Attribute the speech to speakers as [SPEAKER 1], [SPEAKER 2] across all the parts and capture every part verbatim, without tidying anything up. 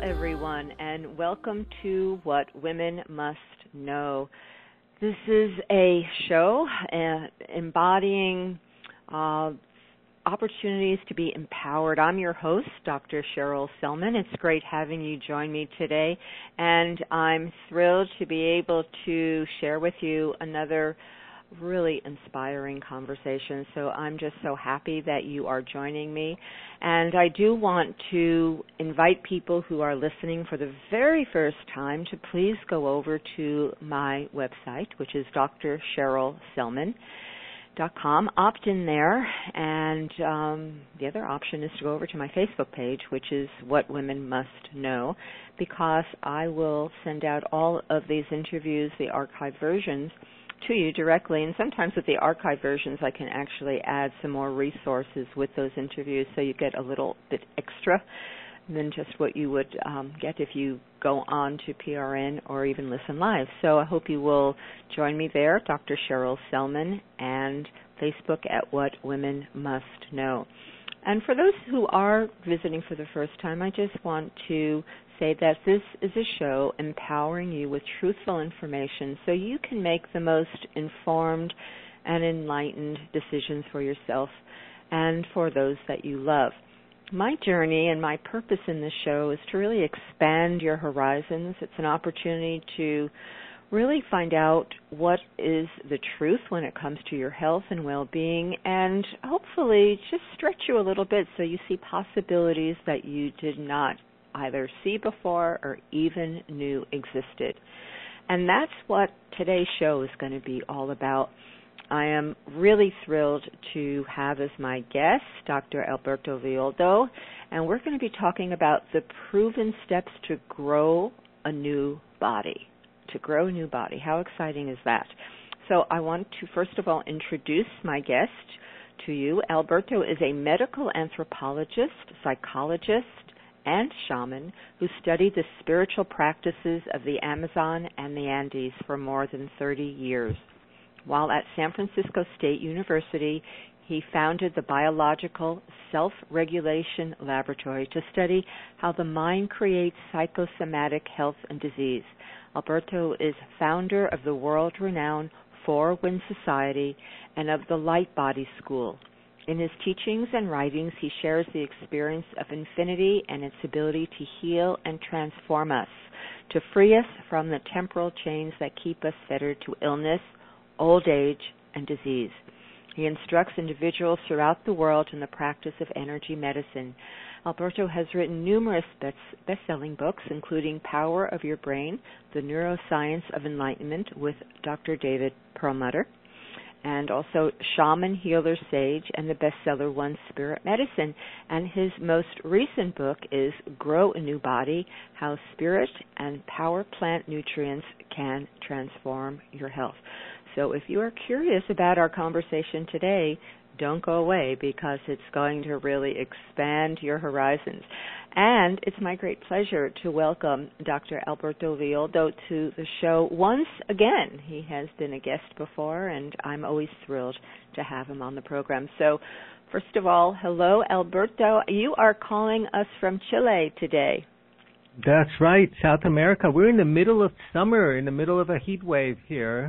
[SPEAKER 1] everyone, and welcome to What Women Must Know. This is a show uh, embodying uh, opportunities to be empowered. I'm your host, Doctor Cheryl Selman. It's great having you join me today, and I'm thrilled to be able to share with you another really inspiring conversation. So I'm just so happy that you are joining me. And I do want to invite people who are listening for the very first time to please go over to my website, which is d r cheryl selman dot com. Opt in there, and um, the other option is to go over to my Facebook page, which is What Women Must Know, because I will send out all of these interviews, the archived versions, to you directly, and sometimes with the archive versions I can actually add some more resources with those interviews, so you get a little bit extra than just what you would um, get if you go on to P R N or even listen live. So I hope you will join me there, Doctor Cheryl Selman, and Facebook at What Women Must Know. And for those who are visiting for the first time, I just want to say that this is a show empowering you with truthful information so you can make the most informed and enlightened decisions for yourself and for those that you love. My journey and my purpose in this show is to really expand your horizons. It's an opportunity to really find out what is the truth when it comes to your health and well-being, and hopefully just stretch you a little bit so you see possibilities that you did not either see before or even knew existed. And that's what today's show is going to be all about. I am really thrilled to have as my guest Doctor Alberto Villoldo, and we're going to be talking about the proven steps to grow a new body. To grow a new body. How exciting is that? So I want to first of all introduce my guest to you. Alberto is a medical anthropologist, psychologist, and shaman who studied the spiritual practices of the Amazon and the Andes for more than thirty years. While at San Francisco State University, he founded the Biological Self-Regulation Laboratory to study how the mind creates psychosomatic health and disease. Alberto is founder of the world-renowned Four Winds Society and of the Light Body School. In his teachings and writings, he shares the experience of infinity and its ability to heal and transform us, to free us from the temporal chains that keep us fettered to illness, old age, and disease. He instructs individuals throughout the world in the practice of energy medicine. Alberto has written numerous best- best-selling books, including Power of Your Brain, The Neuroscience of Enlightenment with Doctor David Perlmutter, and also Shaman, Healer, Sage, and the bestseller One Spirit Medicine. And his most recent book is Grow a New Body, How Spirit and Power Plant Nutrients Can Transform Your Health. So if you are curious about our conversation today, don't go away, because it's going to really expand your horizons. And it's my great pleasure to welcome Doctor Alberto Villoldo to the show once again. He has been a guest before, and I'm always thrilled to have him on the program. So first of all, hello, Alberto. You are calling us from Chile today.
[SPEAKER 2] That's right, South America. We're in the middle of summer, in the middle of a heat wave here.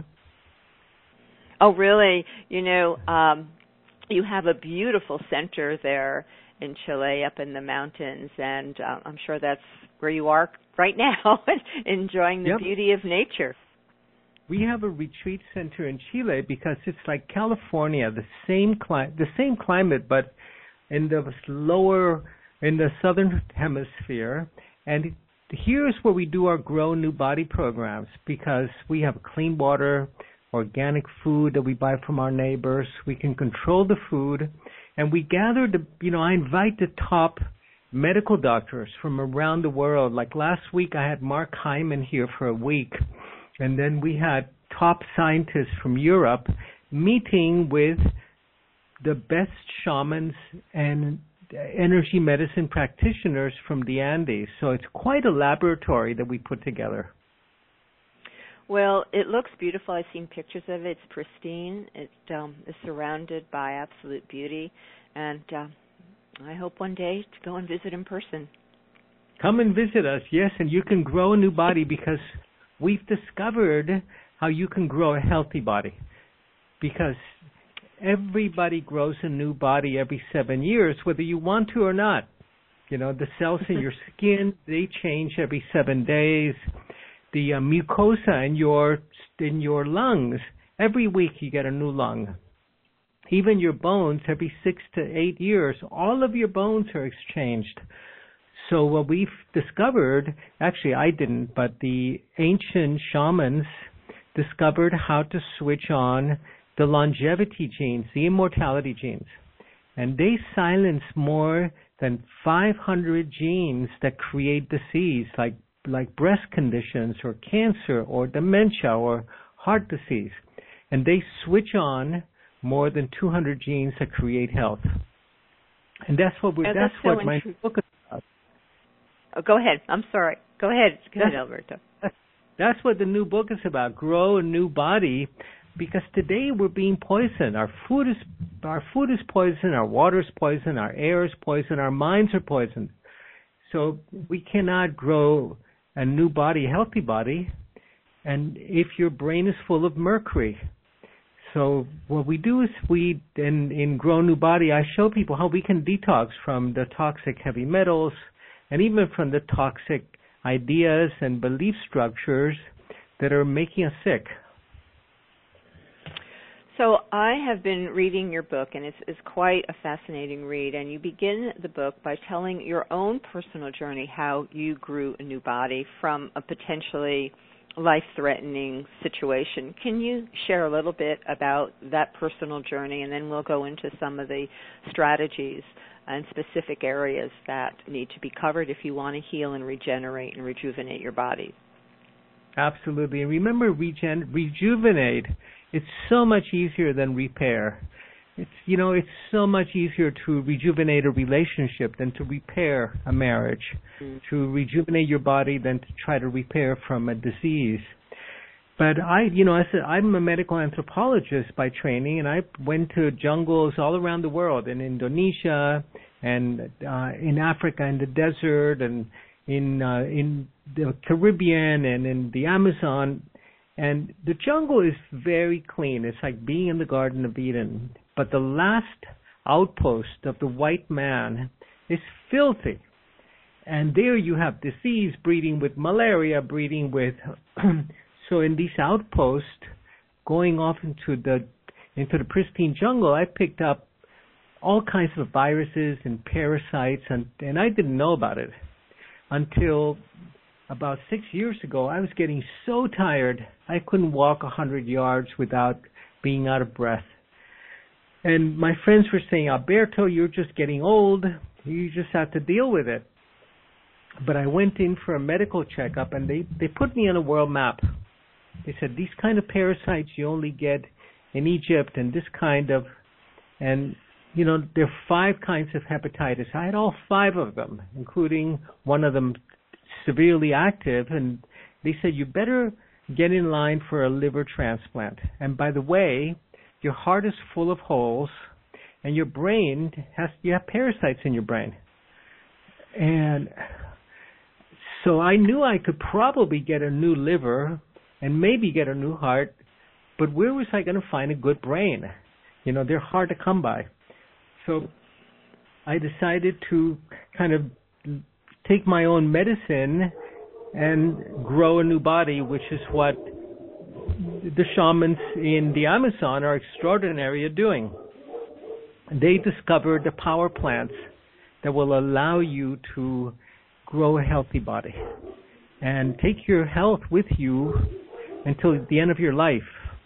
[SPEAKER 1] Oh, really? You know, um, you have a beautiful center there in Chile, up in the mountains, and uh, I'm sure that's where you are right now, enjoying the
[SPEAKER 2] Yep.
[SPEAKER 1] beauty of nature.
[SPEAKER 2] We have a retreat center in Chile because it's like California, the same cli- the same climate, but in the lower, in the southern hemisphere. And here's where we do our Grow New Body programs, because we have clean water, organic food that we buy from our neighbors. We can control the food, and we gather the, you know, I invite the top medical doctors from around the world. Like last week, I had Mark Hyman here for a week, and then we had top scientists from Europe meeting with the best shamans and energy medicine practitioners from the Andes. So it's quite a laboratory that we put together.
[SPEAKER 1] Well, it looks beautiful. I've seen pictures of it. It's pristine. It um, is surrounded by absolute beauty, and uh, I hope one day to go and visit in person.
[SPEAKER 2] Come and visit us, yes, and you can grow a new body because we've discovered how you can grow a healthy body. Because everybody grows a new body every seven years, whether you want to or not. You know, the cells in your skin, they change every seven days. The uh, mucosa in your in your lungs, every week you get a new lung. Even your bones, every six to eight years, all of your bones are exchanged. So what we've discovered, actually I didn't, but the ancient shamans discovered how to switch on the longevity genes, the immortality genes. And they silence more than five hundred genes that create disease, like like breast conditions or cancer or dementia or heart disease. And they switch on more than two hundred genes that create health. And that's what we're,
[SPEAKER 1] oh,
[SPEAKER 2] that's,
[SPEAKER 1] that's
[SPEAKER 2] what
[SPEAKER 1] so
[SPEAKER 2] my
[SPEAKER 1] intru-
[SPEAKER 2] book is about.
[SPEAKER 1] Oh, go ahead. I'm sorry. Go ahead. Go ahead,
[SPEAKER 2] That's,
[SPEAKER 1] Alberto.
[SPEAKER 2] That's what the new book is about. Grow a new body, because today we're being poisoned. Our food is our food is poisoned, our water is poisoned, our air is poisoned, our minds are poisoned. So we cannot grow a new body, a healthy body, and if your brain is full of mercury. So what we do is we, in, in Grow a New Body, I show people how we can detox from the toxic heavy metals and even from the toxic ideas and belief structures that are making us sick.
[SPEAKER 1] So I have been reading your book, and it's, it's quite a fascinating read. And you begin the book by telling your own personal journey, how you grew a new body from a potentially life-threatening situation. Can you share a little bit about that personal journey, and then we'll go into some of the strategies and specific areas that need to be covered if you want to heal and regenerate and rejuvenate your body?
[SPEAKER 2] Absolutely. And remember, regen- rejuvenate. It's so much easier than repair. It's, you know, it's so much easier to rejuvenate a relationship than to repair a marriage, mm. to rejuvenate your body than to try to repair from a disease. But I, you know, I said, I'm a medical anthropologist by training, and I went to jungles all around the world, in Indonesia and uh, in Africa, in the desert, and in uh, in the Caribbean and in the Amazon. And the jungle is very clean. It's like being in the Garden of Eden. But the last outpost of the white man is filthy. And there you have disease breeding with malaria, breeding with... So in these outposts, going off into the into the pristine jungle, I picked up all kinds of viruses and parasites, and, and I didn't know about it until about six years ago. I was getting so tired, I couldn't walk a hundred yards without being out of breath. And my friends were saying, Alberto, you're just getting old. You just have to deal with it. But I went in for a medical checkup, and they, they put me on a world map. They said, these kind of parasites you only get in Egypt, and this kind of, and, you know, there are five kinds of hepatitis. I had all five of them, including one of them severely active, and they said, you better get in line for a liver transplant. And by the way, your heart is full of holes, and your brain has, you have parasites in your brain. And so I knew I could probably get a new liver and maybe get a new heart, but where was I going to find a good brain? You know, they're hard to come by. So I decided to kind of take my own medicine and grow a new body, which is what the shamans in the Amazon are extraordinary at doing. They discovered the power plants that will allow you to grow a healthy body and take your health with you until the end of your life.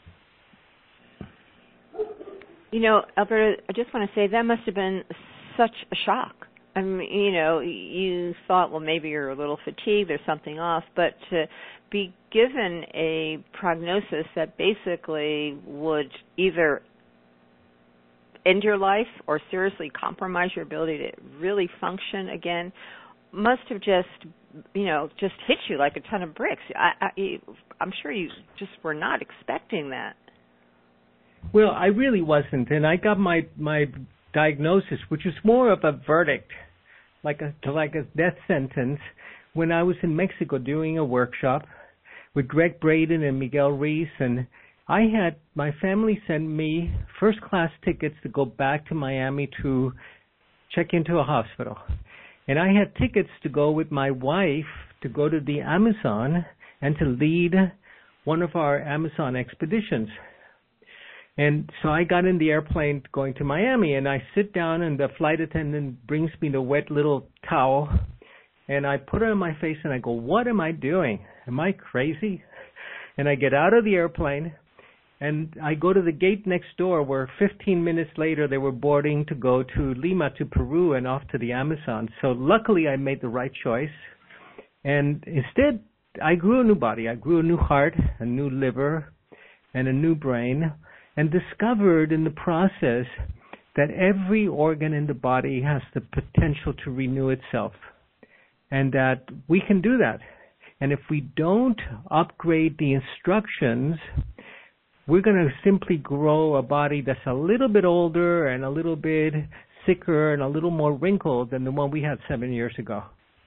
[SPEAKER 1] You know, Alberto, I just want to say that must have been such a shock. I mean, you know, you thought, well, maybe you're a little fatigued, there's something off, but to be given a prognosis that basically would either end your life or seriously compromise your ability to really function again must have just, you know, just hit you like a ton of bricks. I, I, I'm sure you just were not expecting that.
[SPEAKER 2] Well, I really wasn't, and I got my, my diagnosis, which is more of a verdict like a like a death sentence when I was in Mexico doing a workshop with Greg Braden and Miguel Ruiz, and I had my family send me first class tickets to go back to Miami to check into a hospital. And I had tickets to go with my wife to go to the Amazon and to lead one of our Amazon expeditions. And so I got in the airplane going to Miami, and I sit down, and the flight attendant brings me the wet little towel, and I put it on my face, and I go, what am I doing? Am I crazy? And I get out of the airplane, and I go to the gate next door where fifteen minutes later they were boarding to go to Lima, to Peru, and off to the Amazon. So luckily I made the right choice. And instead, I grew a new body. I grew a new heart, a new liver, and a new brain, and discovered in the process that every organ in the body has the potential to renew itself, and that we can do that. And if we don't upgrade the instructions, we're going to simply grow a body that's a little bit older and a little bit sicker and a little more wrinkled than the one we had seven years ago.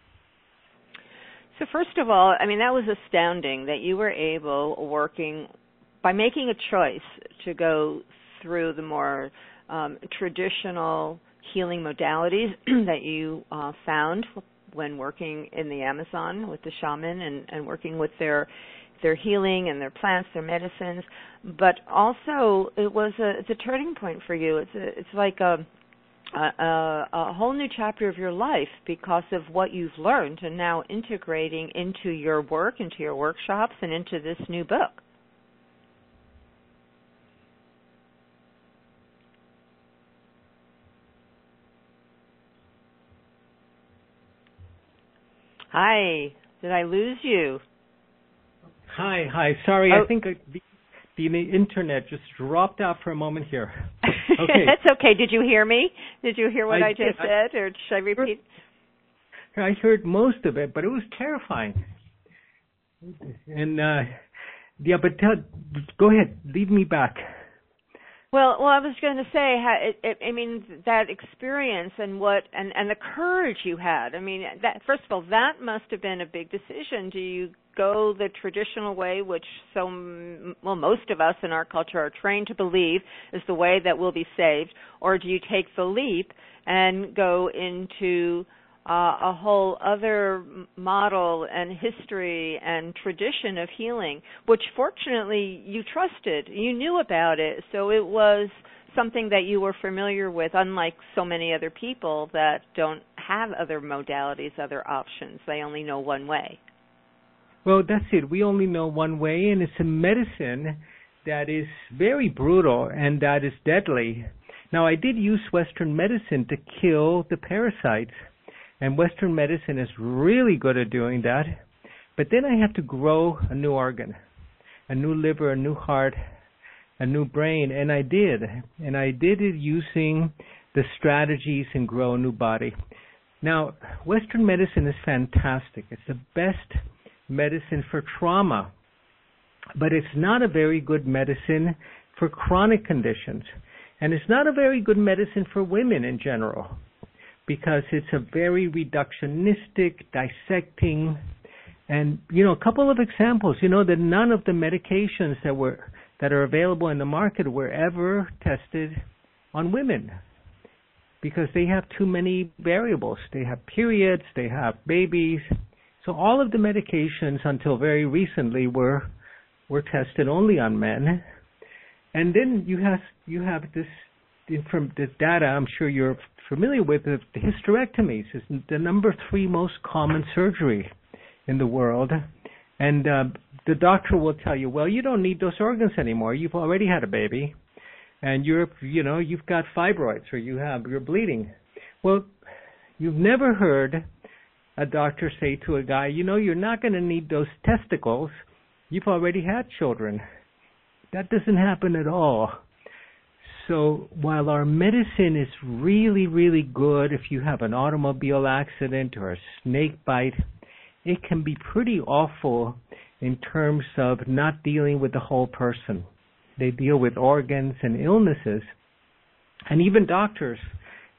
[SPEAKER 1] So first of all, I mean, that was astounding that you were able, working, by making a choice to go through the more um, traditional healing modalities that you uh, found when working in the Amazon with the shaman and, and working with their their healing and their plants, their medicines, but also it was a it's a turning point for you. It's a, it's like a, a a whole new chapter of your life because of what you've learned and now integrating into your work, into your workshops, and into this new book. Hi, did I lose you?
[SPEAKER 2] Hi, hi. Sorry,
[SPEAKER 1] oh.
[SPEAKER 2] I think the, the internet just dropped out for a moment here. Okay.
[SPEAKER 1] That's okay. Did you hear me? Did you hear what I,
[SPEAKER 2] I
[SPEAKER 1] just
[SPEAKER 2] did.
[SPEAKER 1] said, or should I repeat?
[SPEAKER 2] I heard most of it, but it was terrifying. And, uh, yeah, but tell, go ahead. Lead me back.
[SPEAKER 1] Well, well, I was going to say, it, it, I mean, that experience and what, and, and the courage you had. I mean, that, first of all, that must have been a big decision. Do you go the traditional way, which so, well, most of us in our culture are trained to believe is the way that we'll be saved, or do you take the leap and go into Uh, a whole other model and history and tradition of healing, which fortunately you trusted, you knew about it, so it was something that you were familiar with, unlike so many other people that don't have other modalities, other options. They only know one way.
[SPEAKER 2] Well, that's it. We only know one way, and it's a medicine that is very brutal and that is deadly. Now, I did use Western medicine to kill the parasites, and Western medicine is really good at doing that. But then I have to grow a new organ, a new liver, a new heart, a new brain, and I did. And I did it using the strategies and grow a new body. Now, Western medicine is fantastic. It's the best medicine for trauma, but it's not a very good medicine for chronic conditions. And it's not a very good medicine for women in general, because it's a very reductionistic, dissecting, and, you know, a couple of examples, you know, that none of the medications that were that are available in the market were ever tested on women, because they have too many variables. They have periods, they have babies. So all of the medications until very recently were were tested only on men. And then you have you have this from this data I'm sure you're familiar with, the hysterectomies is the number three most common surgery in the world. And uh, the doctor will tell you, well, you don't need those organs anymore. You've already had a baby, and you're, you know, you've got fibroids, or you have, you're bleeding. Well, you've never heard a doctor say to a guy, you know, you're not going to need those testicles. You've already had children. That doesn't happen at all. So while our medicine is really, really good if you have an automobile accident or a snake bite, it can be pretty awful in terms of not dealing with the whole person. They deal with organs and illnesses. And even doctors,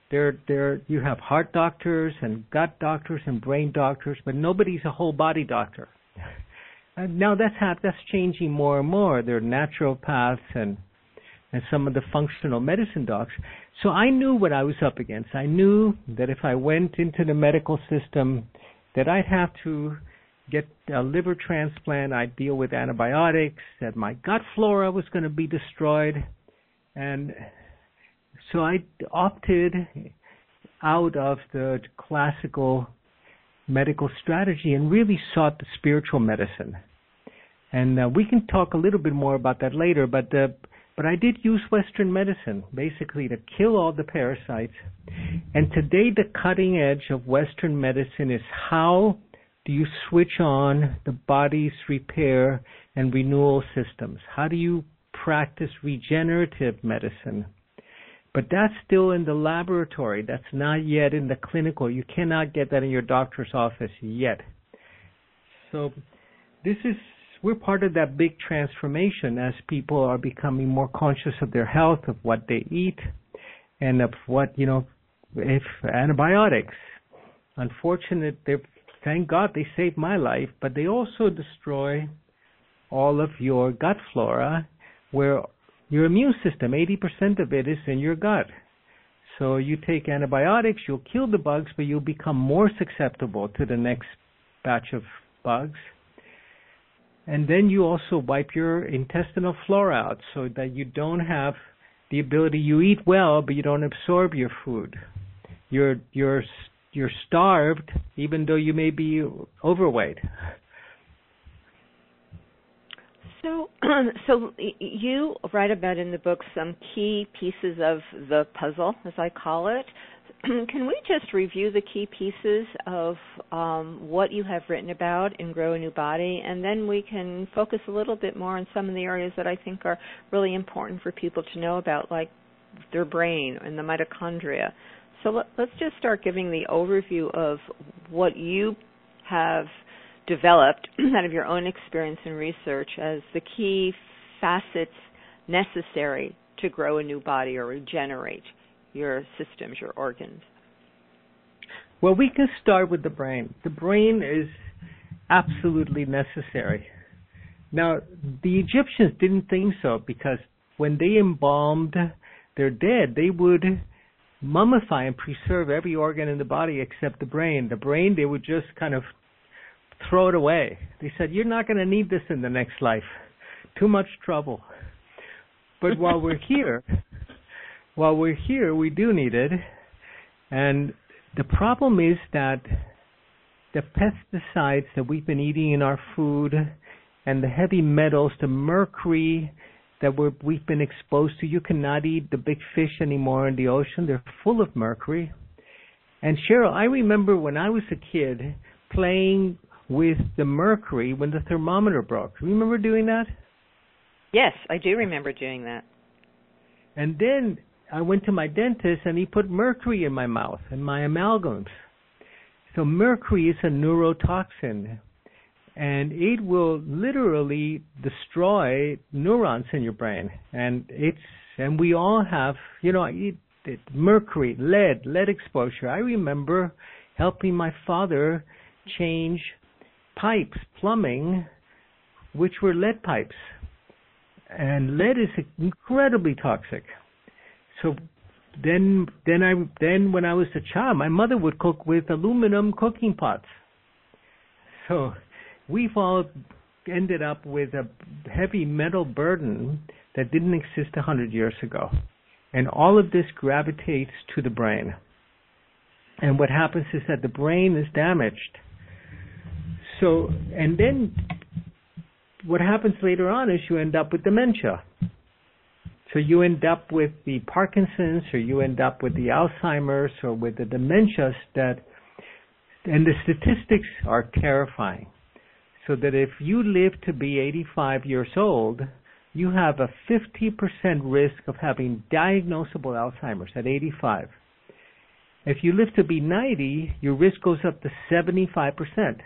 [SPEAKER 2] There, there, you have heart doctors and gut doctors and brain doctors, but nobody's a whole body doctor. And now that's ha- that's changing more and more. There are naturopaths and and some of the functional medicine docs. So I knew what I was up against. I knew that if I went into the medical system, that I'd have to get a liver transplant, I'd deal with antibiotics, that my gut flora was going to be destroyed. And so I opted out of the classical medical strategy and really sought the spiritual medicine. And uh, we can talk a little bit more about that later, but uh, but I did use Western medicine, basically to kill all the parasites. And today the cutting edge of Western medicine is how do you switch on the body's repair and renewal systems? How do you practice regenerative medicine? But that's still in the laboratory. That's not yet in the clinical. You cannot get that in your doctor's office yet. So this is, we're part of that big transformation as people are becoming more conscious of their health, of what they eat, and of what, you know, if antibiotics. Unfortunate, they, thank God they saved my life, but they also destroy all of your gut flora, where your immune system, eighty percent of it is in your gut. So you take antibiotics, you'll kill the bugs, but you'll become more susceptible to the next batch of bugs. And then you also wipe your intestinal flora out so that you don't have the ability, you eat well, but you don't absorb your food. You're, you're, you're starved, even though you may be overweight.
[SPEAKER 1] So, so you write about in the book some key pieces of the puzzle, as I call it. Can we just review the key pieces of um, what you have written about in Grow a New Body, and then we can focus a little bit more on some of the areas that I think are really important for people to know about, like their brain and the mitochondria. So let, let's just start giving the overview of what you have developed out of your own experience and research as the key facets necessary to grow a new body or regenerate your systems, your organs.
[SPEAKER 2] Well, we can start with the brain. The brain is absolutely necessary. Now, the Egyptians didn't think so, because when they embalmed their dead, they would mummify and preserve every organ in the body except the brain. The brain, they would just kind of throw it away. They said, you're not going to need this in the next life. Too much trouble. But while we're here, while we're here, we do need it. And the problem is that the pesticides that we've been eating in our food and the heavy metals, the mercury that we're, we've been exposed to, you cannot eat the big fish anymore in the ocean. They're full of mercury. And Cheryl, I remember when I was a kid playing with the mercury when the thermometer broke. Remember doing that?
[SPEAKER 1] Yes, I do remember doing that.
[SPEAKER 2] And then I went to my dentist and he put mercury in my mouth and my amalgams. So mercury is a neurotoxin, and it will literally destroy neurons in your brain. And it's and we all have, you know, it, it, mercury, lead, lead exposure. I remember helping my father change pipes, plumbing, which were lead pipes. And lead is incredibly toxic. So then, then I, then when I was a child, my mother would cook with aluminum cooking pots. So we've all ended up with a heavy metal burden that didn't exist a hundred years ago. And all of this gravitates to the brain. And what happens is that the brain is damaged. So, and then what happens later on is you end up with dementia. So you end up with the Parkinson's, or you end up with the Alzheimer's, or with the dementias that, and the statistics are terrifying. So that if you live to be eighty-five years old, you have a fifty percent risk of having diagnosable Alzheimer's at eighty-five. If you live to be ninety, your risk goes up to seventy-five percent.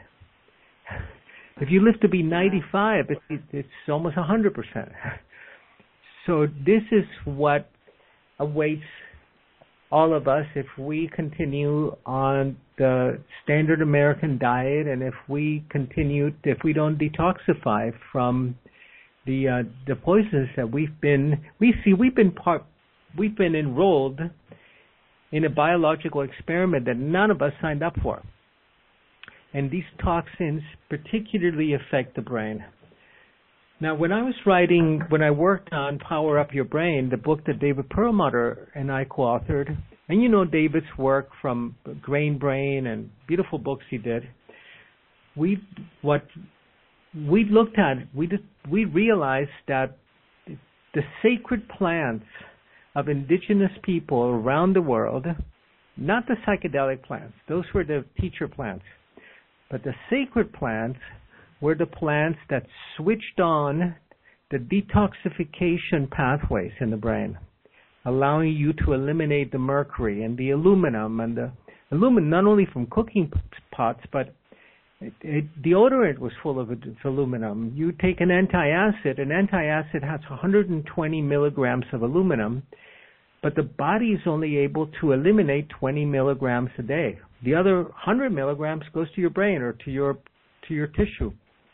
[SPEAKER 2] If you live to be ninety-five, it's, it's almost one hundred percent. So this is what awaits all of us, if we continue on the standard American diet, and if we continue, if we don't detoxify from the uh, the poisons that we've been, we see we've been part, we've been enrolled in a biological experiment that none of us signed up for, and these toxins particularly affect the brain. Now, when I was writing, when I worked on Power Up Your Brain, the book that David Perlmutter and I co-authored, and you know David's work from Grain Brain and beautiful books he did, we what we looked at, we just, we realized that the sacred plants of indigenous people around the world, not the psychedelic plants, those were the teacher plants, but the sacred plants were the plants that switched on the detoxification pathways in the brain, allowing you to eliminate the mercury and the aluminum, and the aluminum not only from cooking pots, but it, it, deodorant was full of aluminum. You take an antacid, an antacid has one hundred twenty milligrams of aluminum, but the body is only able to eliminate twenty milligrams a day. The other one hundred milligrams goes to your brain or to your to your tissue.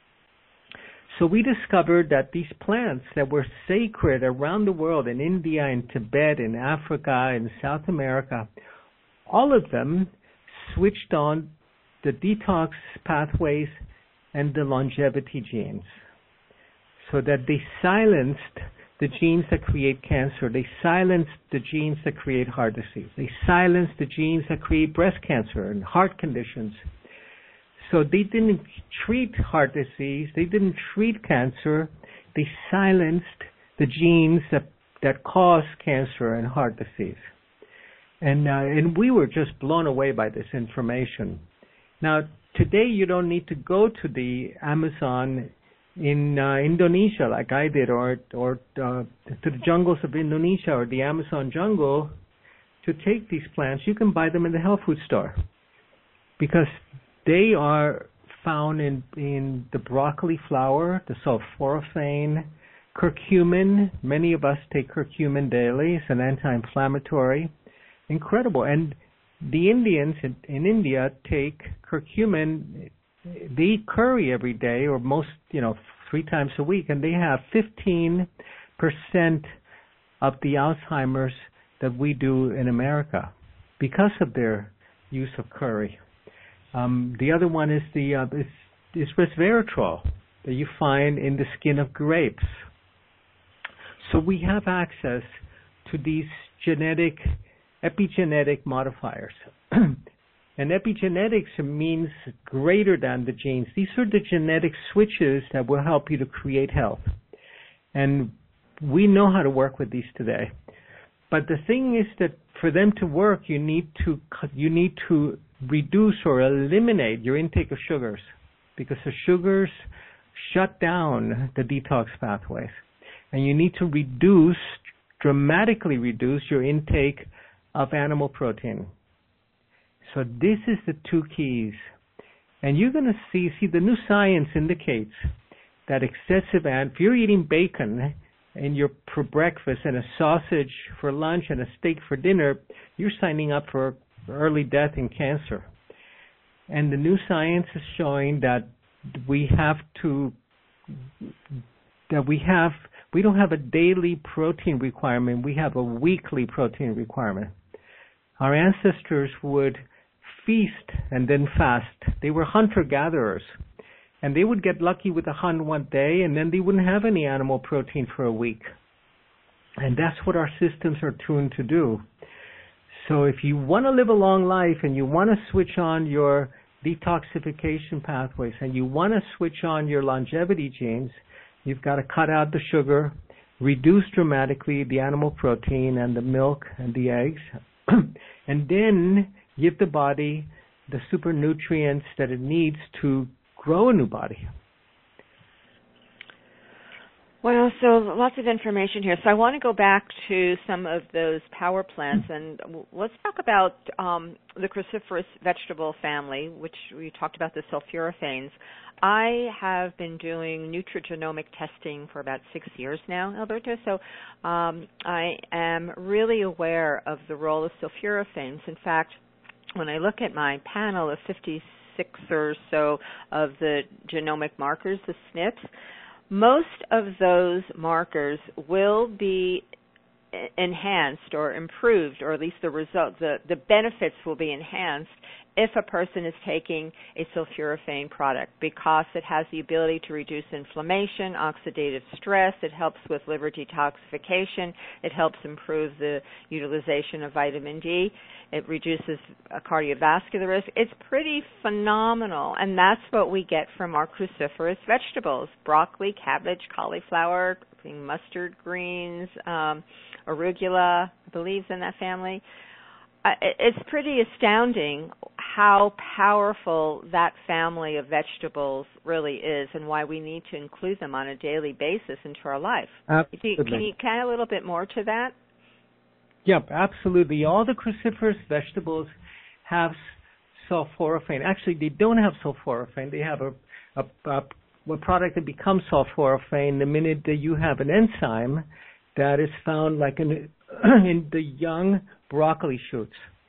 [SPEAKER 2] So we discovered that these plants that were sacred around the world, in India, in Tibet, in Africa, in South America, all of them switched on the detox pathways and the longevity genes, so that they silenced the genes that create cancer. They silenced the genes that create heart disease. They silenced the genes that create breast cancer and heart conditions. So they didn't treat heart disease, they didn't treat cancer, they silenced the genes that, that cause cancer and heart disease. And, uh, and we were just blown away by this information. Now, today you don't need to go to the Amazon in uh, Indonesia like I did, or, or uh, to the jungles of Indonesia or the Amazon jungle to take these plants. You can buy them in the health food store, because they are found in, in the broccoli flower, the sulforaphane, curcumin. Many of us take curcumin daily. It's an anti-inflammatory. Incredible. And the Indians in, in India take curcumin. They eat curry every day, or most, you know, three times a week, and they have fifteen percent of the Alzheimer's that we do in America because of their use of curry. Um, the other one is the uh, is, is resveratrol that you find in the skin of grapes. So we have access to these genetic, epigenetic modifiers. And epigenetics means greater than the genes. These are the genetic switches that will help you to create health. And we know how to work with these today. But the thing is that for them to work, you need to you need to reduce or eliminate your intake of sugars, because the sugars shut down the detox pathways. And you need to reduce, dramatically reduce your intake of animal protein. So this is the two keys. And you're going to see, see the new science indicates that excessive, and if you're eating bacon in your for breakfast and a sausage for lunch and a steak for dinner, you're signing up for early death and cancer. And the new science is showing that we have to, that we have, we don't have a daily protein requirement, we have a weekly protein requirement. Our ancestors would feast and then fast. They were hunter-gatherers, and they would get lucky with a hunt one day, and then they wouldn't have any animal protein for a week. And that's what our systems are tuned to do. So if you want to live a long life and you want to switch on your detoxification pathways and you want to switch on your longevity genes, you've got to cut out the sugar, reduce dramatically the animal protein and the milk and the eggs, and then give the body the super nutrients that it needs to grow a new body.
[SPEAKER 1] Well, so lots of information here. So I want to go back to some of those power plants, and let's talk about um, the cruciferous vegetable family, which we talked about, the sulforaphanes. I have been doing nutrigenomic testing for about six years now, Alberto, so um, I am really aware of the role of sulforaphanes. In fact, when I look at my panel of fifty-six or so of the genomic markers, the S N Ps, most of those markers will be enhanced or improved, or at least the result, the, the benefits will be enhanced if a person is taking a sulforaphane product, because it has the ability to reduce inflammation, oxidative stress, it helps with liver detoxification, it helps improve the utilization of vitamin D, it reduces cardiovascular risk. It's pretty phenomenal, and that's what we get from our cruciferous vegetables: broccoli, cabbage, cauliflower, mustard greens, um, arugula, I believe, in that family. Uh, it's pretty astounding how powerful that family of vegetables really is, and why we need to include them on a daily basis into our life.
[SPEAKER 2] Absolutely.
[SPEAKER 1] Can you add a little bit more to that?
[SPEAKER 2] Yep, absolutely. All the cruciferous vegetables have sulforaphane. Actually, they don't have sulforaphane. They have a, a, a, a product that becomes sulforaphane the minute that you have an enzyme that is found like in, in the young broccoli shoots.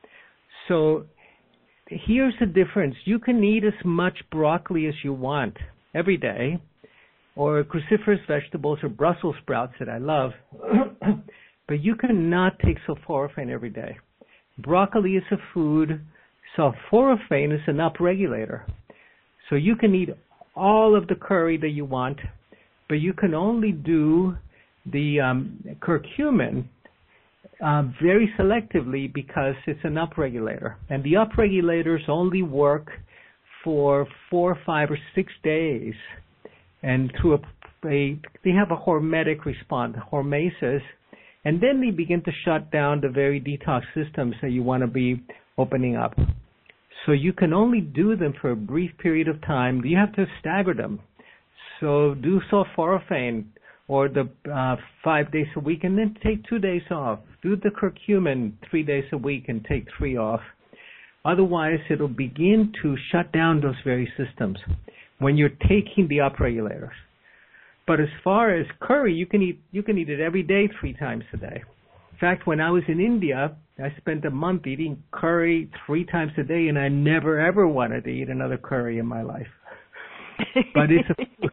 [SPEAKER 2] So here's the difference. You can eat as much broccoli as you want every day, or cruciferous vegetables or Brussels sprouts that I love, but you cannot take sulforaphane every day. Broccoli is a food. Sulforaphane is an upregulator. So you can eat all of the curry that you want, but you can only do the um, curcumin uh, very selectively, because it's an upregulator. And the upregulators only work for four, five, or six days. And through a, a they have a hormetic response, hormesis, and then they begin to shut down the very detox systems that you want to be opening up. So you can only do them for a brief period of time. You have to stagger them. So do sulforaphane or the uh, five days a week, and then take two days off. Do the curcumin three days a week and take three off. Otherwise, it'll begin to shut down those very systems when you're taking the upregulators. But as far as curry, you can eat you can eat it every day, three times a day. In fact, when I was in India, I spent a month eating curry three times a day, and I never ever wanted to eat another curry in my life. But it's a food.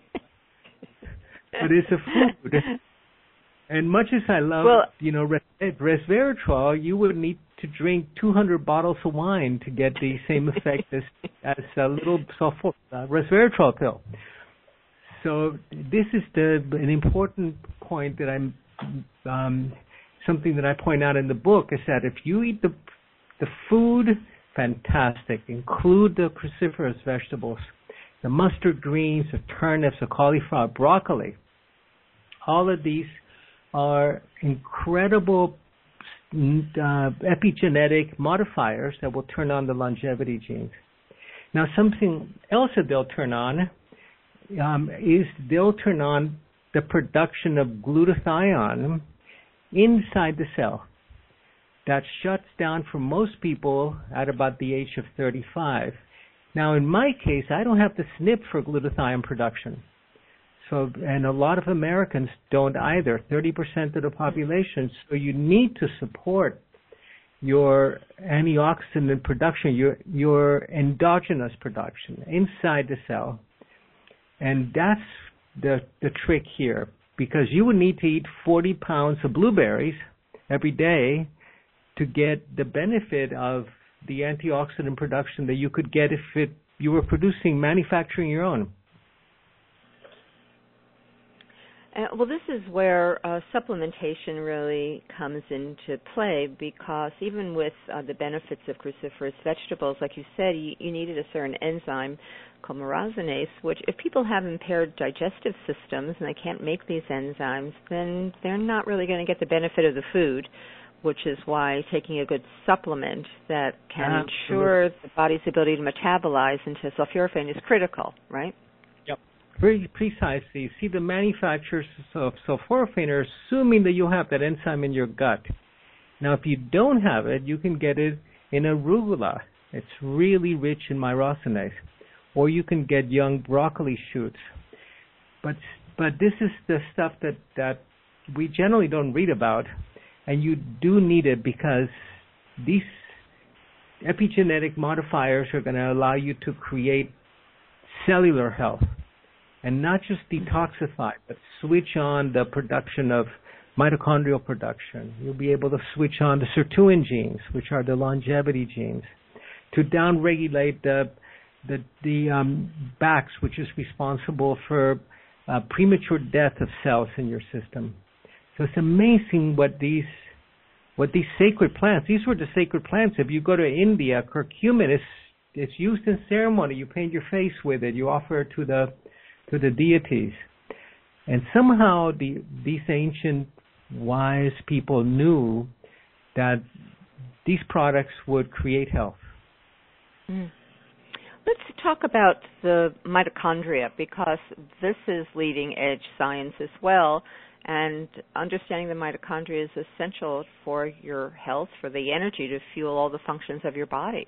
[SPEAKER 2] But it's a food. And much as I love, well, you know, resveratrol, you would need to drink two hundred bottles of wine to get the same effect as, as a little sulfur, uh, resveratrol pill. So this is the an important point that I'm, um, something that I point out in the book, is that if you eat the the food, fantastic. Include the cruciferous vegetables, the mustard greens, the turnips, the cauliflower, broccoli. All of these are incredible uh, epigenetic modifiers that will turn on the longevity genes. Now, something else that they'll turn on um, is they'll turn on the production of glutathione inside the cell. That shuts down for most people at about the age of thirty-five. Now, in my case, I don't have the S N P for glutathione production. So, and a lot of Americans don't either, thirty percent of the population. So you need to support your antioxidant production, your, your endogenous production inside the cell. And that's the, the trick here, because you would need to eat forty pounds of blueberries every day to get the benefit of the antioxidant production that you could get if it, you were producing, manufacturing your own.
[SPEAKER 1] Uh, well, this is where uh, supplementation really comes into play, because even with uh, the benefits of cruciferous vegetables, like you said, you, you needed a certain enzyme called myrosinase, which if people have impaired digestive systems and they can't make these enzymes, then they're not really going to get the benefit of the food, which is why taking a good supplement that can Absolutely. ensure the body's ability to metabolize into sulforaphane is critical, right?
[SPEAKER 2] Yep. very precisely. See, the manufacturers of sulforaphane are assuming that you have that enzyme in your gut. Now, if you don't have it, you can get it in arugula. It's really rich in myrosinase. Or you can get young broccoli shoots. But but this is the stuff that, that we generally don't read about, and you do need it because these epigenetic modifiers are going to allow you to create cellular health and not just detoxify, but switch on the production of mitochondrial production. You'll be able to switch on the sirtuin genes, which are the longevity genes, to downregulate the the, the um, B A X, which is responsible for uh, premature death of cells in your system. So it's amazing what these what these sacred plants, these were the sacred plants. If you go to India, curcumin is it's used in ceremony. You paint your face with it. You offer it to the to the deities. And somehow the, these ancient wise people knew that these products would create health.
[SPEAKER 1] Mm. Let's talk about the mitochondria, because this is leading edge science as well, and understanding the mitochondria is essential for your health, for the energy to fuel all the functions of your body.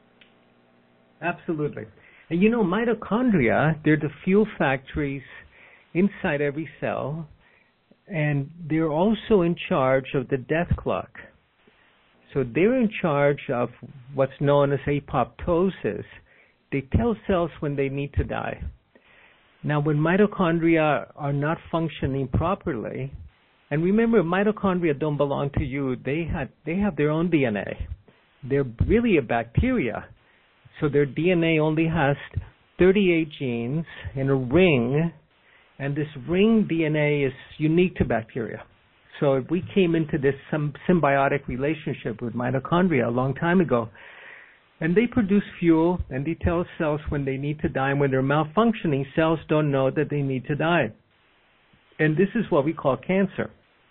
[SPEAKER 2] Absolutely. And you know, mitochondria, they're the fuel factories inside every cell, and they're also in charge of the death clock. So they're in charge of what's known as apoptosis. They tell cells when they need to die. Now, when mitochondria are not functioning properly, and remember, mitochondria don't belong to you. They had they have their own D N A. They're really a bacteria. So their D N A only has thirty-eight genes in a ring, and this ring D N A is unique to bacteria. So if we came into this some symbiotic relationship with mitochondria a long time ago, and they produce fuel, and they tell cells when they need to die, and when they're malfunctioning, cells don't know that they need to die. And this is what we call cancer.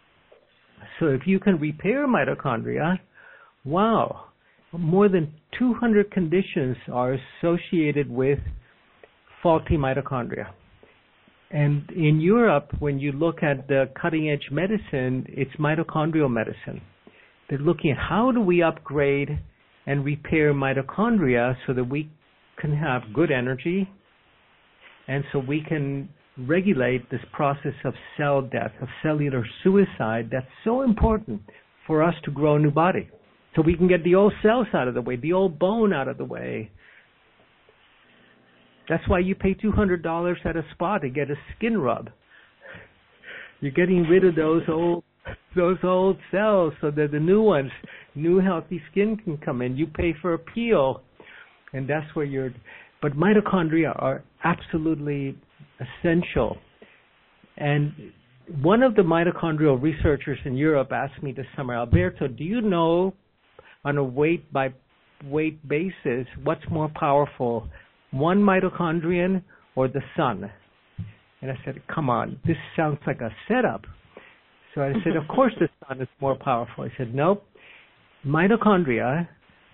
[SPEAKER 2] So if you can repair mitochondria, wow, more than two hundred conditions are associated with faulty mitochondria. And in Europe, when you look at the cutting-edge medicine, it's mitochondrial medicine. They're looking at how do we upgrade and repair mitochondria so that we can have good energy and so we can regulate this process of cell death, of cellular suicide that's so important for us to grow a new body. So we can get the old cells out of the way, the old bone out of the way. That's why you pay two hundred dollars at a spa to get a skin rub. You're getting rid of those old those old cells so that the new ones, new healthy skin can come in. You pay for a peel, and that's where you're... But mitochondria are absolutely essential. And one of the mitochondrial researchers in Europe asked me this summer, Alberto, do you know on a weight by weight basis what's more powerful, one mitochondrion or the sun? And I said, come on, this sounds like a setup. So I said, of course the sun is more powerful. I said, nope, mitochondria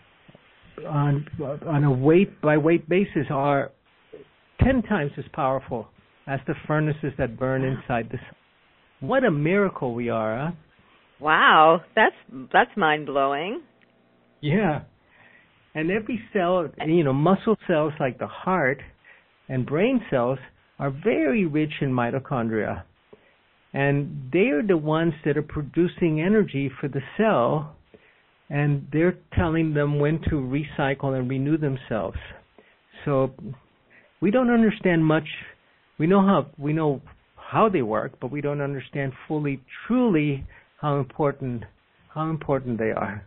[SPEAKER 2] on on a weight by weight basis are ten times as powerful as the furnaces that burn inside the sun. What a miracle we are, huh?
[SPEAKER 1] Wow, that's that's mind-blowing.
[SPEAKER 2] Yeah. And every cell, you know, muscle cells like the heart and brain cells are very rich in mitochondria. And they're the ones that are producing energy for the cell, and they're telling them when to recycle and renew themselves. So we don't understand much. We know how we know how they work, but we don't understand fully, truly how important how important they are.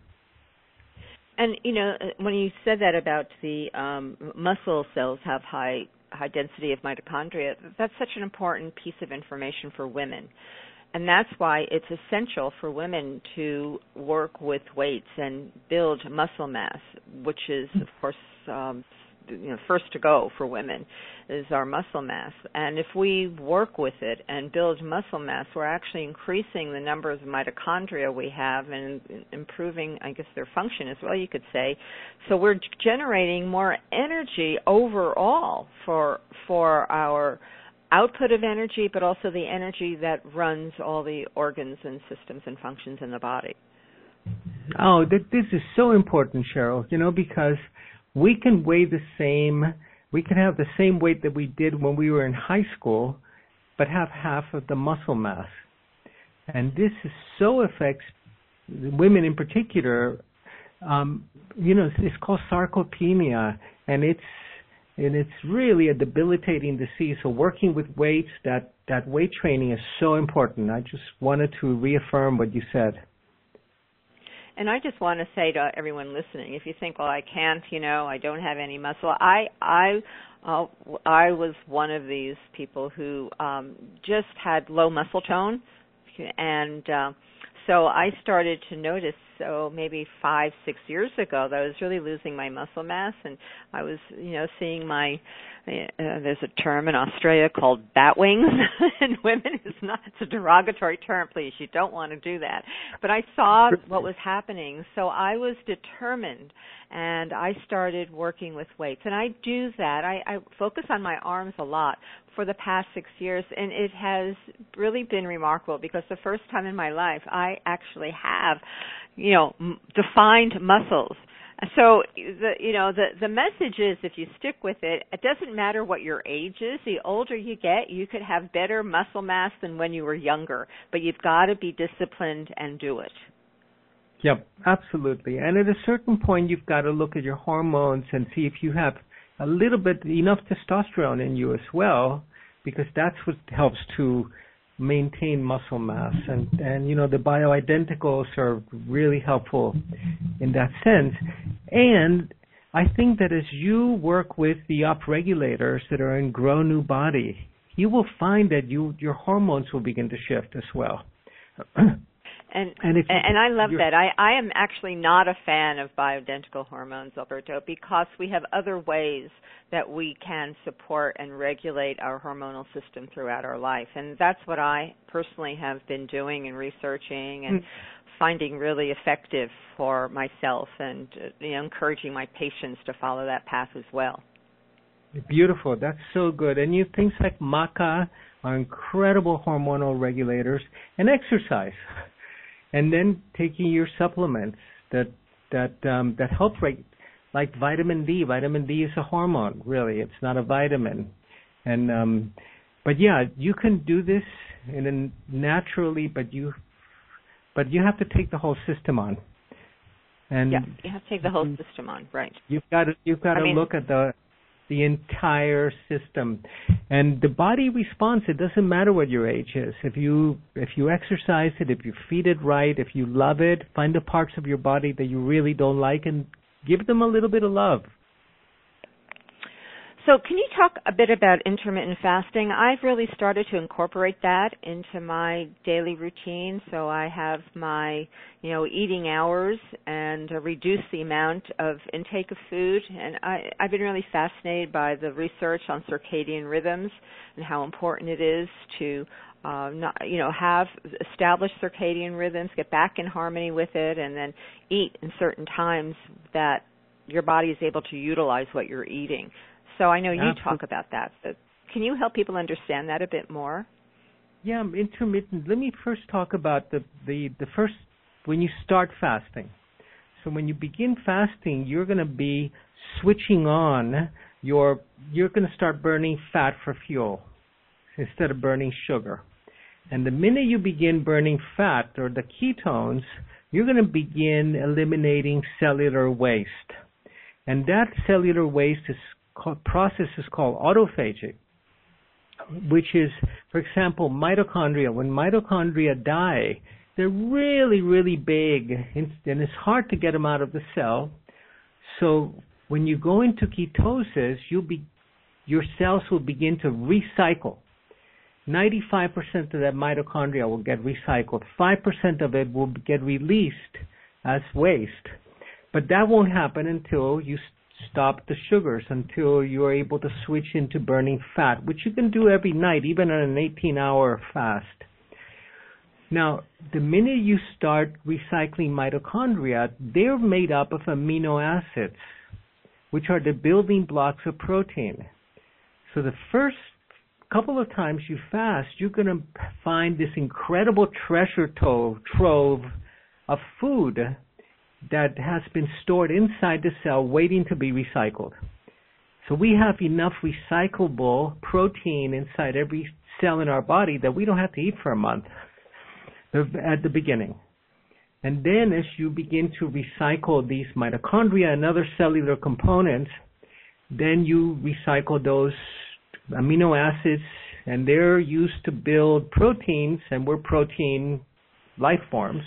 [SPEAKER 1] And you know, when you said that about the um, muscle cells have high high density of mitochondria, that's such an important piece of information for women. And that's why it's essential for women to work with weights and build muscle mass, which is, of course, um, you know, first to go for women is our muscle mass. And if we work with it and build muscle mass, we're actually increasing the number of mitochondria we have and improving, I guess, their function as well, you could say. So we're generating more energy overall for for our output of energy, but also the energy that runs all the organs and systems and functions in the body.
[SPEAKER 2] Oh, th- this is so important, Cheryl, you know, because we can weigh the same, we can have the same weight that we did when we were in high school, but have half of the muscle mass. And this is so affects women in particular. Um, you know, it's, it's called sarcopenia, and it's and it's really a debilitating disease. So working with weights, that, that weight training is so important. I just wanted to reaffirm what you said.
[SPEAKER 1] And I just want to say to everyone listening, if you think, well, I can't, you know, I don't have any muscle, I I uh, I was one of these people who um, just had low muscle tone, and uh, so I started to notice, so maybe five, six years ago, that I was really losing my muscle mass, and I was, you know, seeing my, uh, there's a term in Australia called bat wings in women. It's not, it's a derogatory term, please. You don't want to do that. But I saw what was happening, so I was determined, and I started working with weights. And I do that. I, I focus on my arms a lot for the past six years, and it has really been remarkable because the first time in my life I actually have, you know, m- defined muscles. So, the, you know, the, the message is if you stick with it, it doesn't matter what your age is. The older you get, you could have better muscle mass than when you were younger, but you've got to be disciplined and do it.
[SPEAKER 2] Yep, absolutely. And at a certain point, you've got to look at your hormones and see if you have a little bit, enough testosterone in you as well, because that's what helps to maintain muscle mass. And, and you know, the bioidenticals are really helpful in that sense. And I think that as you work with the upregulators that are in Grow New Body, you will find that you your hormones will begin to shift as well.
[SPEAKER 1] And
[SPEAKER 2] and, if you,
[SPEAKER 1] and I love that. I, I am actually not a fan of bioidentical hormones, Alberto, because we have other ways that we can support and regulate our hormonal system throughout our life. And that's what I personally have been doing and researching and mm. finding really effective for myself, and uh, you know, encouraging my patients to follow that path as well.
[SPEAKER 2] Beautiful. That's so good. And you things like maca are incredible hormonal regulators, and exercise. And then taking your supplements that that um, that help reg- like vitamin D. Vitamin D is a hormone, really. It's not a vitamin. And um, but yeah, you can do this in a naturally, but you but you have to take the whole system on. And
[SPEAKER 1] yeah, you have to take the whole system on, right?
[SPEAKER 2] You've got to you've got to I mean, look at the the entire system, and the body responds. It doesn't matter what your age is. If you if you exercise it, if you feed it right, if you love it, find the parts of your body that you really don't like and give them a little bit of love.
[SPEAKER 1] So can you talk a bit about intermittent fasting? I've really started to incorporate that into my daily routine. So I have my, you know, eating hours and uh, reduce the amount of intake of food. And I, I've been really fascinated by the research on circadian rhythms and how important it is to, uh, not, you know, have established circadian rhythms, get back in harmony with it, and then eat in certain times that your body is able to utilize what you're eating. So I know you Absolutely. Talk about that. So can you help people understand that a bit more?
[SPEAKER 2] Yeah, intermittent. Let me first talk about the, the, the first, when you start fasting. So when you begin fasting, you're going to be switching on your, you're going to start burning fat for fuel instead of burning sugar. And the minute you begin burning fat or the ketones, you're going to begin eliminating cellular waste. And that cellular waste is process is called autophagy, which is, for example, mitochondria. When mitochondria die, they're really, really big, and it's hard to get them out of the cell. So when you go into ketosis, you'll be, your cells will begin to recycle. ninety-five percent of that mitochondria will get recycled. five percent of it will get released as waste. But that won't happen until you stop the sugars, until you're able to switch into burning fat, which you can do every night, even on an eighteen-hour fast. Now, the minute you start recycling mitochondria, they're made up of amino acids, which are the building blocks of protein. So the first couple of times you fast, you're going to find this incredible treasure trove, trove of food that has been stored inside the cell waiting to be recycled. So we have enough recyclable protein inside every cell in our body that we don't have to eat for a month at the beginning. And then as you begin to recycle these mitochondria and other cellular components, then you recycle those amino acids, and they're used to build proteins, and we're protein life forms.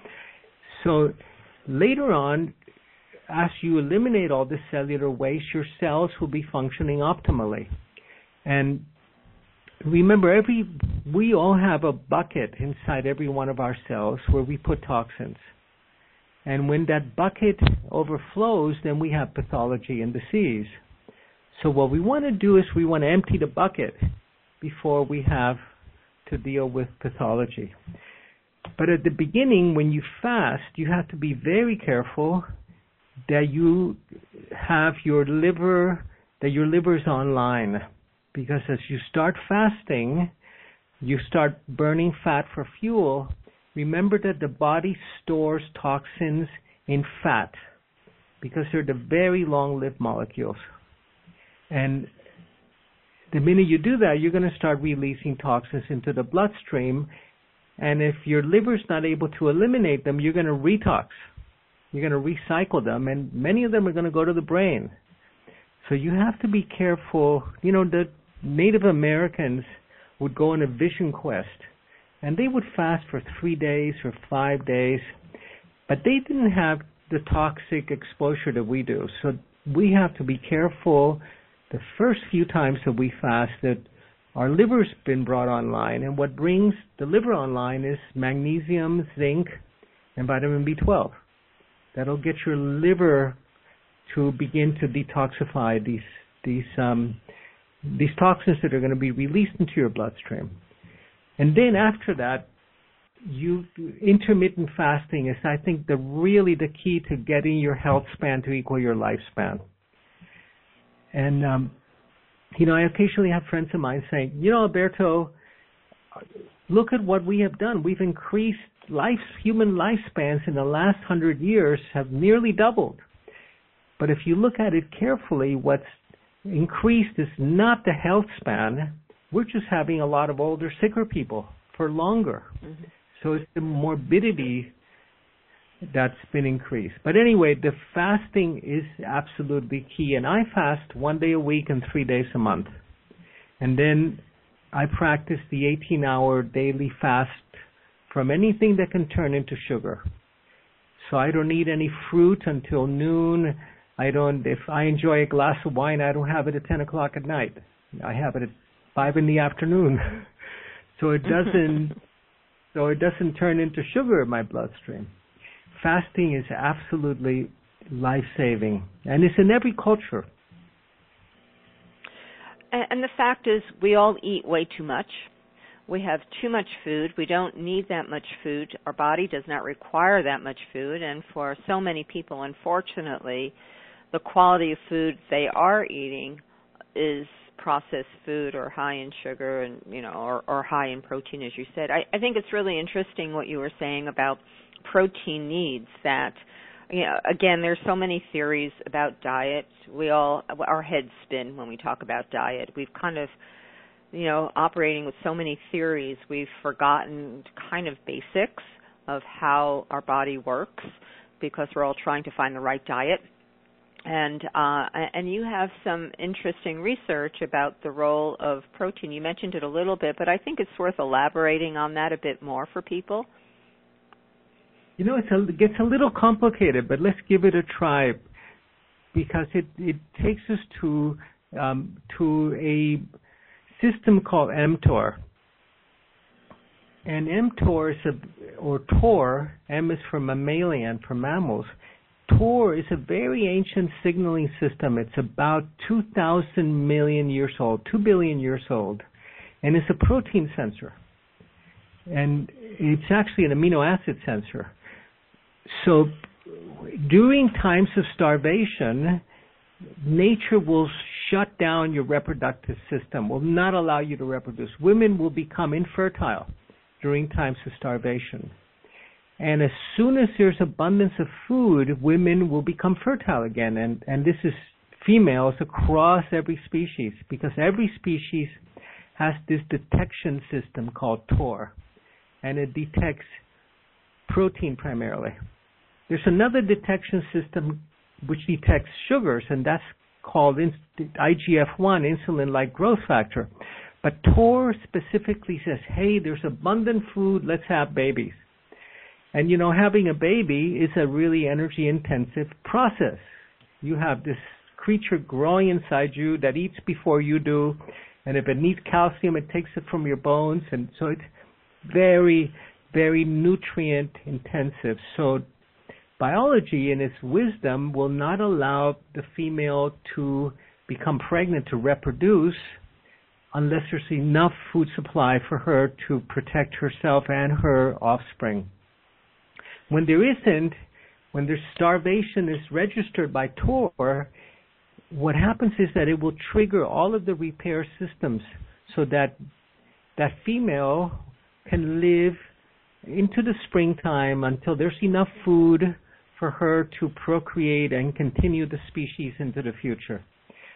[SPEAKER 2] So later on, as you eliminate all the cellular waste, your cells will be functioning optimally. And remember, every we all have a bucket inside every one of our cells where we put toxins. And when that bucket overflows, then we have pathology and disease. So what we want to do is we want to empty the bucket before we have to deal with pathology. But at the beginning, when you fast, you have to be very careful that you have your liver, that your liver is online. Because as you start fasting, you start burning fat for fuel. Remember that the body stores toxins in fat because they're the very long-lived molecules. And the minute you do that, you're going to start releasing toxins into the bloodstream. And if your liver's not able to eliminate them, you're going to retox. You're going to recycle them, and many of them are going to go to the brain. So you have to be careful. You know, the Native Americans would go on a vision quest, and they would fast for three days or five days, but they didn't have the toxic exposure that we do. So we have to be careful the first few times that we fast that our liver's been brought online, and what brings the liver online is magnesium, zinc, and vitamin B twelve. That'll get your liver to begin to detoxify these these um, these toxins that are going to be released into your bloodstream. And then after that, you intermittent fasting is, I think, the really the key to getting your health span to equal your lifespan. And um, you know, I occasionally have friends of mine saying, you know, Alberto, look at what we have done. We've increased life, human lifespans in the last hundred years have nearly doubled. But if you look at it carefully, what's increased is not the health span. We're just having a lot of older, sicker people for longer. Mm-hmm. So it's the morbidity that's been increased. But anyway, the fasting is absolutely key. And I fast one day a week and three days a month. And then I practice the eighteen-hour daily fast from anything that can turn into sugar. So I don't eat any fruit until noon. I don't, if I enjoy a glass of wine, I don't have it at ten o'clock at night. I have it at five in the afternoon. So it doesn't, so it doesn't turn into sugar in my bloodstream. Fasting is absolutely life-saving, and it's in every culture.
[SPEAKER 1] And the fact is, we all eat way too much. We have too much food. We don't need that much food. Our body does not require that much food. And for so many people, unfortunately, the quality of food they are eating is processed food or high in sugar and, you know, or, or high in protein, as you said. I, I think it's really interesting what you were saying about protein needs, that, you know, again, there's so many theories about diet. We all, our heads spin when we talk about diet. We've kind of, you know, operating with so many theories, we've forgotten kind of basics of how our body works because we're all trying to find the right diet. And uh, and you have some interesting research about the role of protein. You mentioned it a little bit, but I think it's worth elaborating on that a bit more for people.
[SPEAKER 2] You know, it's a, it gets a little complicated, but let's give it a try because it, it takes us to um, to a system called mTOR. And mTOR is a, or TOR, M is for mammalian, for mammals. TOR is a very ancient signaling system. It's about two thousand million years old, two billion years old, and it's a protein sensor. And it's actually an amino acid sensor. So during times of starvation, nature will shut down your reproductive system, will not allow you to reproduce. Women will become infertile during times of starvation. And as soon as there's abundance of food, women will become fertile again. And, and this is females across every species, because every species has this detection system called T O R, and it detects protein primarily. There's another detection system which detects sugars, and that's called I G F one, insulin-like growth factor. But T O R specifically says, hey, there's abundant food, let's have babies. And, you know, having a baby is a really energy-intensive process. You have this creature growing inside you that eats before you do, and if it needs calcium, it takes it from your bones, and so it's very, very nutrient-intensive. So biology, in its wisdom, will not allow the female to become pregnant, to reproduce, unless there's enough food supply for her to protect herself and her offspring. When there isn't, when there's starvation is registered by T O R, what happens is that it will trigger all of the repair systems so that that female can live into the springtime until there's enough food for her to procreate and continue the species into the future.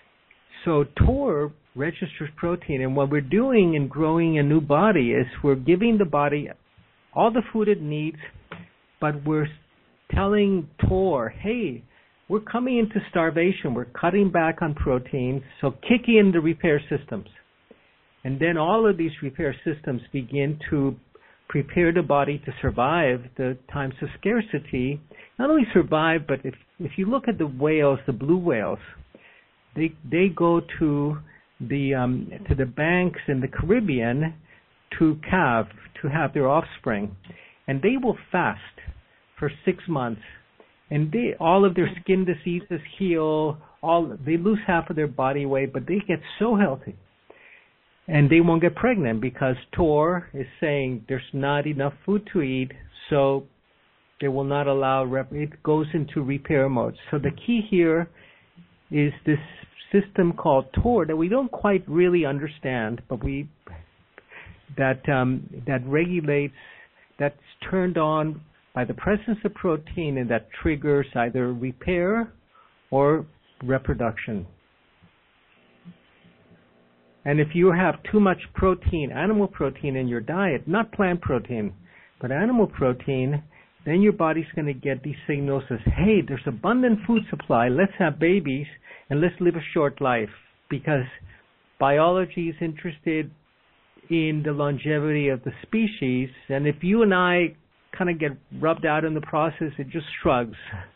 [SPEAKER 2] So T O R registers protein, and what we're doing in growing a new body is we're giving the body all the food it needs, but we're telling T O R, hey, we're coming into starvation, we're cutting back on protein, so kick in the repair systems. And then all of these repair systems begin to prepare the body to survive the times of scarcity. Not only survive, but if if you look at the whales, the blue whales, they they go to the um, to the banks in the Caribbean to calve, to have their offspring, and they will fast for six months, and they all of their skin diseases heal. All they lose half of their body weight, but they get so healthy. And they won't get pregnant because T O R is saying there's not enough food to eat, so they will not allow, rep- it goes into repair mode. So the key here is this system called T O R that we don't quite really understand, but we, that, um, that regulates, that's turned on by the presence of protein, and that triggers either repair or reproduction. And if you have too much protein, animal protein in your diet, not plant protein, but animal protein, then your body's going to get these signals as, hey, there's abundant food supply, let's have babies, and let's live a short life, because biology is interested in the longevity of the species, and if you and I kind of get rubbed out in the process, it just shrugs.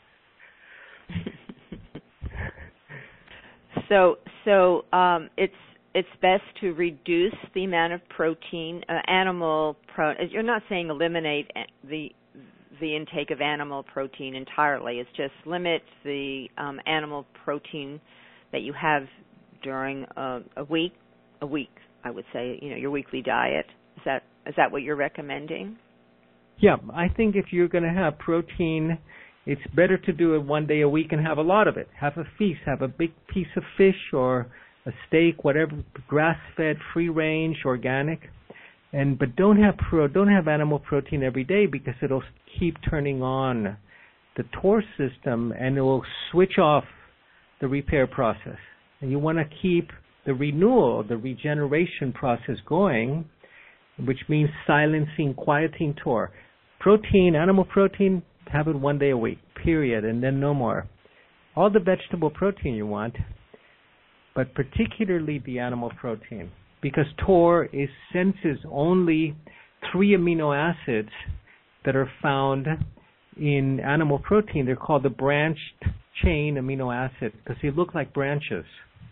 [SPEAKER 1] so, so um, it's it's best to reduce the amount of protein, uh, animal pro. You're not saying eliminate the the intake of animal protein entirely. It's just limit the um, animal protein that you have during a, a week. A week, I would say. You know, your weekly diet. Is that is that what you're recommending?
[SPEAKER 2] Yeah, I think if you're going to have protein, it's better to do it one day a week and have a lot of it. Have a feast. Have a big piece of fish or a steak, whatever, grass-fed, free-range, organic, and but don't have pro, don't have animal protein every day, because it'll keep turning on the T O R system and it will switch off the repair process. And you want to keep the renewal, the regeneration process going, which means silencing, quieting T O R. Protein, animal protein, have it one day a week, period, and then no more. All the vegetable protein you want, but particularly the animal protein, because T O R is senses only three amino acids that are found in animal protein. They're called the branched chain amino acids because they look like branches.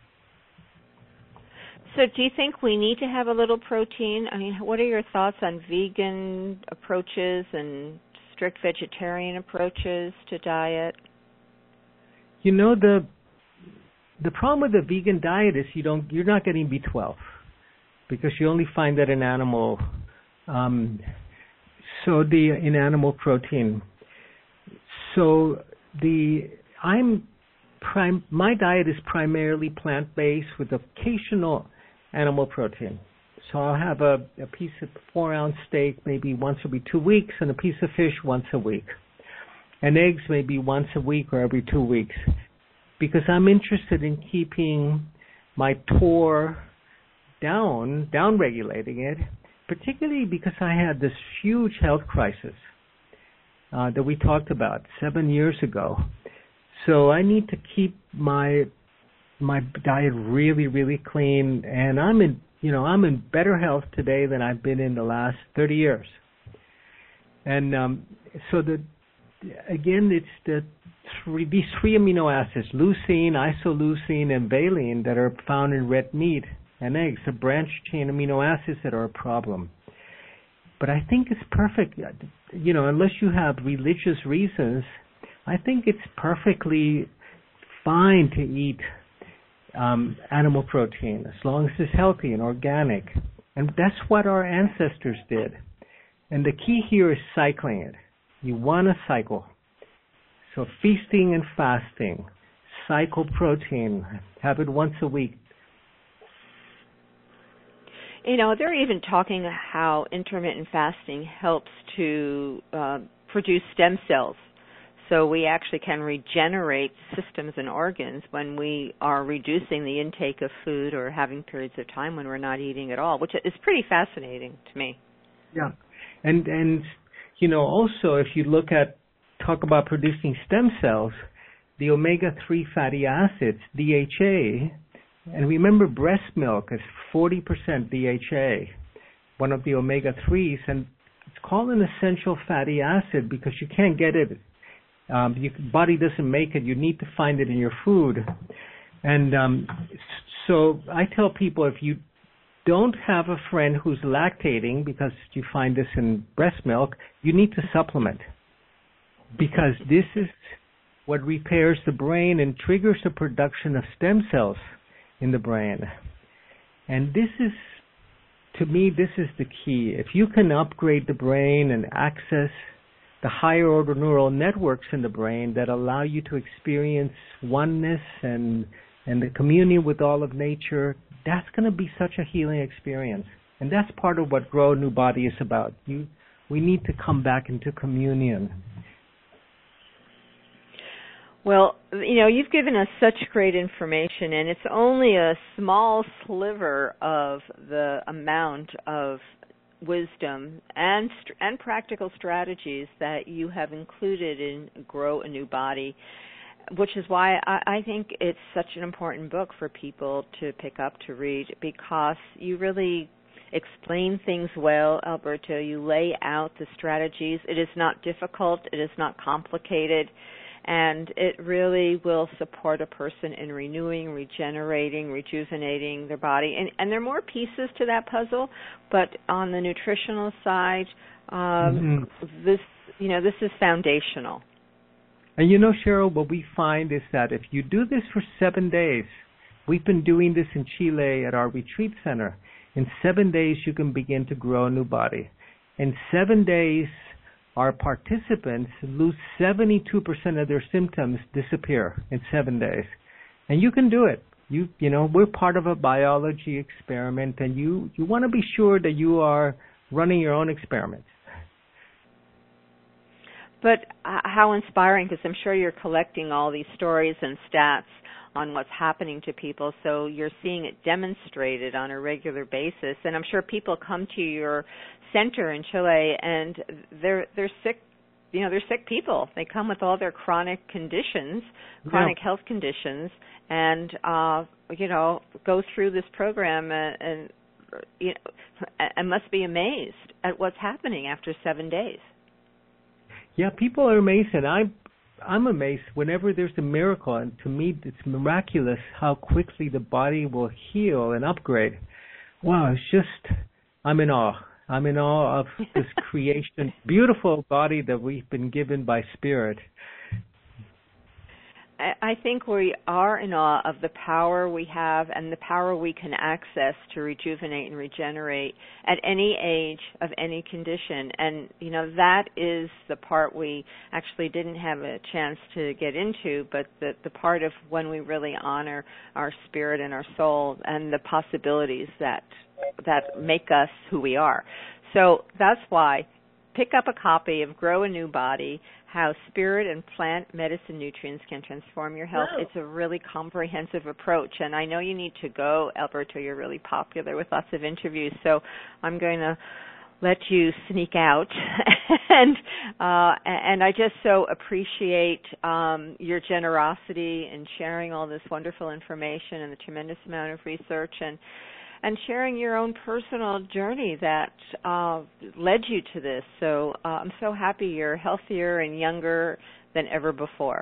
[SPEAKER 1] So do you think we need to have a little protein? I mean, what are your thoughts on vegan approaches and strict vegetarian approaches to diet?
[SPEAKER 2] You know, the the problem with the vegan diet is you don't you're not getting B twelve, because you only find that in animal um, so the in animal protein. So the I'm prim- my diet is primarily plant-based with occasional animal protein. So I'll have a, a piece of four-ounce steak maybe once every two weeks and a piece of fish once a week. And eggs maybe once a week or every two weeks. Because I'm interested in keeping my T O R down, down-regulating it, particularly because I had this huge health crisis uh, that we talked about seven years ago. So I need to keep my my diet really, really clean, and I'm in You know, I'm in better health today than I've been in the last thirty years. And um, so, the again, it's the three, these three amino acids, leucine, isoleucine, and valine, that are found in red meat and eggs, the branched-chain amino acids that are a problem. But I think it's perfect, you know, unless you have religious reasons, I think it's perfectly fine to eat Um, animal protein, as long as it's healthy and organic. And that's what our ancestors did. And the key here is cycling it. You want to cycle. So feasting and fasting, cycle protein, have it once a week.
[SPEAKER 1] You know, they're even talking how intermittent fasting helps to uh, produce stem cells. So we actually can regenerate systems and organs when we are reducing the intake of food or having periods of time when we're not eating at all, which is pretty fascinating to me.
[SPEAKER 2] Yeah. And, and you know, also if you look at, talk about producing stem cells, the omega three fatty acids, D H A, and remember breast milk is forty percent D H A, one of the omega threes, and it's called an essential fatty acid because you can't get it. Um, your body doesn't make it. You need to find it in your food. And um, so I tell people, if you don't have a friend who's lactating, because you find this in breast milk, you need to supplement. Because this is what repairs the brain and triggers the production of stem cells in the brain. And this is, to me, this is the key. If you can upgrade the brain and access the higher order neural networks in the brain that allow you to experience oneness and and the communion with all of nature, that's going to be such a healing experience. And that's part of what Grow a New Body is about. You, we need to come back into communion.
[SPEAKER 1] Well, you know, you've given us such great information, and it's only a small sliver of the amount of wisdom and and practical strategies that you have included in Grow a New Body, which is why I, I think it's such an important book for people to pick up to read, because you really explain things well, Alberto. You lay out the strategies. It is not difficult. It is not complicated. And it really will support a person in renewing, regenerating, rejuvenating their body. And, and there are more pieces to that puzzle, but on the nutritional side, um, mm-hmm. this, you know, this is foundational.
[SPEAKER 2] And you know, Cheryl, what we find is that if you do this for seven days, we've been doing this in Chile at our retreat center. In seven days, you can begin to grow a new body. In seven days, our participants lose seventy-two percent of their symptoms disappear in seven days. And you can do it. You you know, we're part of a biology experiment, and you, you want to be sure that you are running your own experiments.
[SPEAKER 1] But uh, how inspiring, because I'm sure you're collecting all these stories and stats on what's happening to people, so you're seeing it demonstrated on a regular basis. And I'm sure people come to your center in Chile and they're they're sick, you know, they're sick people. They come with all their chronic conditions, chronic yeah. health conditions, and uh, you know, go through this program and, and you know, and must be amazed at what's happening after seven days.
[SPEAKER 2] Yeah, people are amazed, and I'm I'm amazed whenever there's a miracle, and to me it's miraculous how quickly the body will heal and upgrade. Wow, it's just, I'm in awe. I'm in awe of this creation, beautiful body that we've been given by Spirit.
[SPEAKER 1] I think we are in awe of the power we have and the power we can access to rejuvenate and regenerate at any age of any condition. And, you know, that is the part we actually didn't have a chance to get into, but the, the part of when we really honor our spirit and our soul and the possibilities that that make us who we are. So that's why pick up a copy of Grow a New Body, How Spirit and Plant Medicine Nutrients Can Transform Your Health.
[SPEAKER 3] Wow.
[SPEAKER 1] It's a really comprehensive approach, and I know you need to go, Alberto. You're really popular with lots of interviews, so I'm going to let you sneak out. and uh, and I just so appreciate um, your generosity in sharing all this wonderful information and the tremendous amount of research and and sharing your own personal journey that uh, led you to this. So uh, I'm so happy you're healthier and younger than ever before.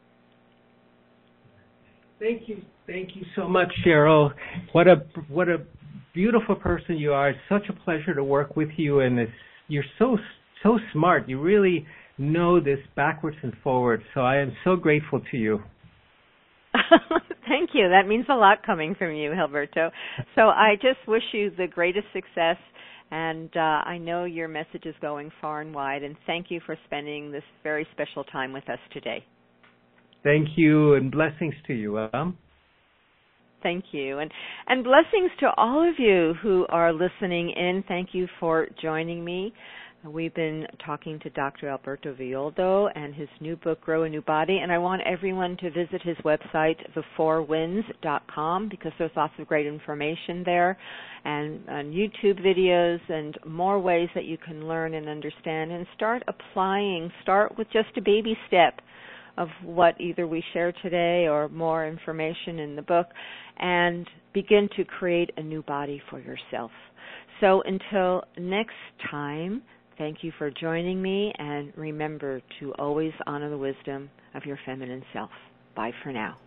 [SPEAKER 2] Thank you, thank you so much, Cheryl. What a what a beautiful person you are. It's such a pleasure to work with you, and it's, you're so so smart. You really know this backwards and forwards. So I am so grateful to you.
[SPEAKER 1] Thank you. That means a lot coming from you, Alberto. So I just wish you the greatest success, and uh, I know your message is going far and wide, and thank you for spending this very special time with us today.
[SPEAKER 2] Thank you, and blessings to you. Um.
[SPEAKER 1] Thank you. And, and blessings to all of you who are listening in. Thank you for joining me. We've been talking to Doctor Alberto Villoldo and his new book, Grow a New Body, and I want everyone to visit his website, the four winds dot com, because there's lots of great information there, and, and YouTube videos and more ways that you can learn and understand and start applying. Start with just a baby step of what either we share today or more information in the book, and begin to create a new body for yourself. So until next time, thank you for joining me, and remember to always honor the wisdom of your feminine self. Bye for now.